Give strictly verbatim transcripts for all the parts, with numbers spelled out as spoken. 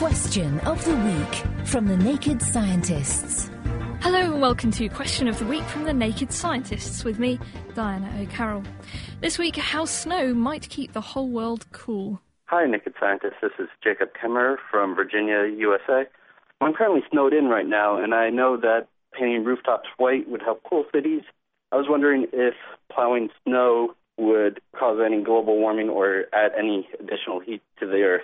Question of the Week from the Naked Scientists. Hello and welcome to Question of the Week from the Naked Scientists with me, Diana O'Carroll. This week, how snow might keep the whole world cool. Hi, Naked Scientists. This is Jacob Kemmerer from Virginia, U S A. I'm currently snowed in right now, and I know that painting rooftops white would help cool cities. I was wondering if plowing snow would cause any global warming or add any additional heat to the Earth.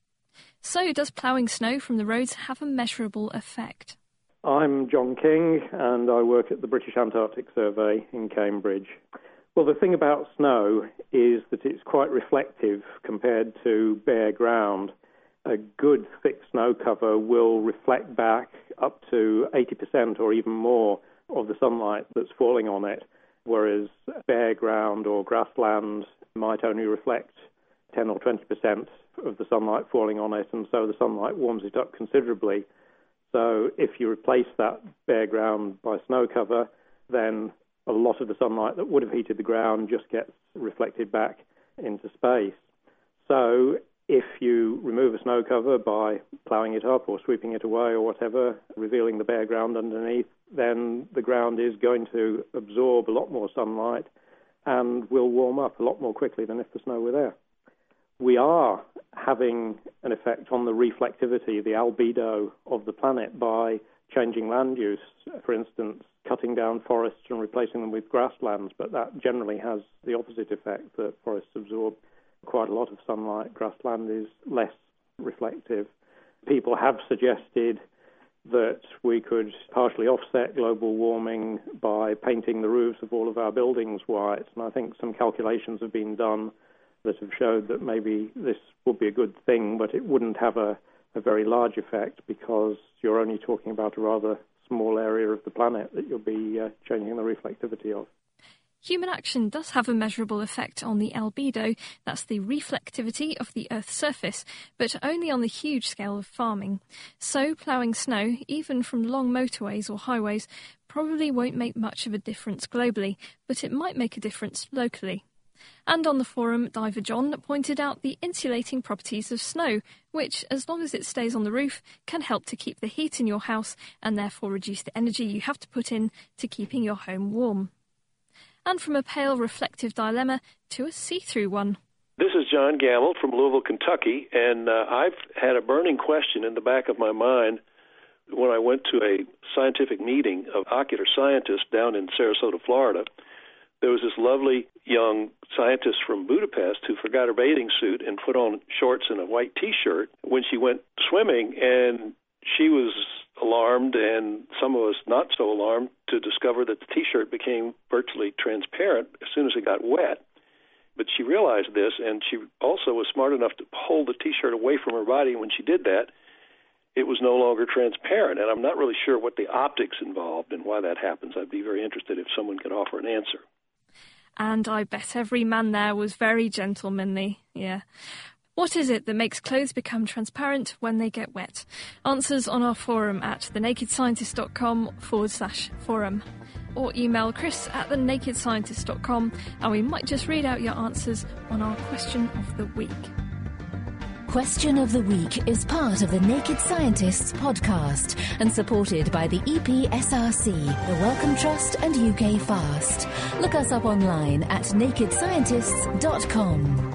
So, does ploughing snow from the roads have a measurable effect? I'm John King, and I work at the British Antarctic Survey in Cambridge. Well, the thing about snow is that it's quite reflective compared to bare ground. A good thick snow cover will reflect back up to eighty percent or even more of the sunlight that's falling on it, whereas bare ground or grassland might only reflect ten or twenty percent of the sunlight falling on it, and so the sunlight warms it up considerably. So if you replace that bare ground by snow cover, then a lot of the sunlight that would have heated the ground just gets reflected back into space. So if you remove a snow cover by ploughing it up or sweeping it away or whatever, revealing the bare ground underneath, then the ground is going to absorb a lot more sunlight and will warm up a lot more quickly than if the snow were there. We are having an effect on the reflectivity, the albedo of the planet by changing land use, for instance, cutting down forests and replacing them with grasslands, but that generally has the opposite effect, that forests absorb quite a lot of sunlight, grassland is less reflective. People have suggested that we could partially offset global warming by painting the roofs of all of our buildings white, and I think some calculations have been done that have showed that maybe this would be a good thing, but it wouldn't have a, a very large effect because you're only talking about a rather small area of the planet that you'll be uh, changing the reflectivity of. Human action does have a measurable effect on the albedo, that's the reflectivity of the Earth's surface, but only on the huge scale of farming. So ploughing snow, even from long motorways or highways, probably won't make much of a difference globally, but it might make a difference locally. And on the forum, Diver John pointed out the insulating properties of snow, which, as long as it stays on the roof, can help to keep the heat in your house and therefore reduce the energy you have to put in to keeping your home warm. And from a pale reflective dilemma to a see-through one. This is John Gamble from Louisville, Kentucky, and uh, I've had a burning question in the back of my mind when I went to a scientific meeting of ocular scientists down in Sarasota, Florida. There was this lovely young scientist from Budapest who forgot her bathing suit and put on shorts and a white T-shirt when she went swimming, and she was alarmed, and some of us not so alarmed, to discover that the T-shirt became virtually transparent as soon as it got wet. But she realized this, and she also was smart enough to hold the T-shirt away from her body. When she did that, it was no longer transparent, and I'm not really sure what the optics involved and why that happens. I'd be very interested if someone could offer an answer. And I bet every man there was very gentlemanly, yeah. What is it that makes clothes become transparent when they get wet? Answers on our forum at thenakedscientist.com forward slash forum. Or email Chris at thenakedscientist dot com and we might just read out your answers on our Question of the Week. Question of the Week is part of the Naked Scientists podcast and supported by the E P S R C, the Wellcome Trust and U K Fast. Look us up online at naked scientists dot com.